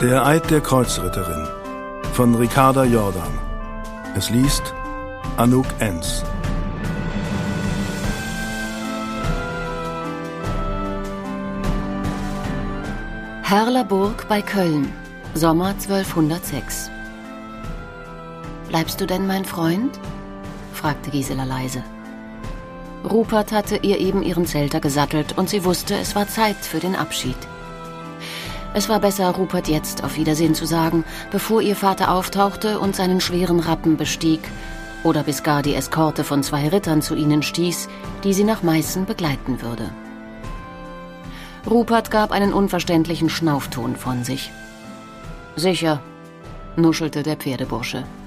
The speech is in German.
Der Eid der Kreuzritterin von Ricarda Jordan. Es liest Anouk Enz. Herlerburg bei Köln, Sommer 1206. »Bleibst du denn mein Freund?« fragte Gisela leise. Rupert hatte ihr eben ihren Zelter gesattelt und sie wusste, es war Zeit für den Abschied. Es war besser, Rupert jetzt auf Wiedersehen zu sagen, bevor ihr Vater auftauchte und seinen schweren Rappen bestieg oder bis gar die Eskorte von 2 Rittern zu ihnen stieß, die sie nach Meißen begleiten würde. Rupert gab einen unverständlichen Schnaufton von sich. »Sicher«, nuschelte der Pferdebursche.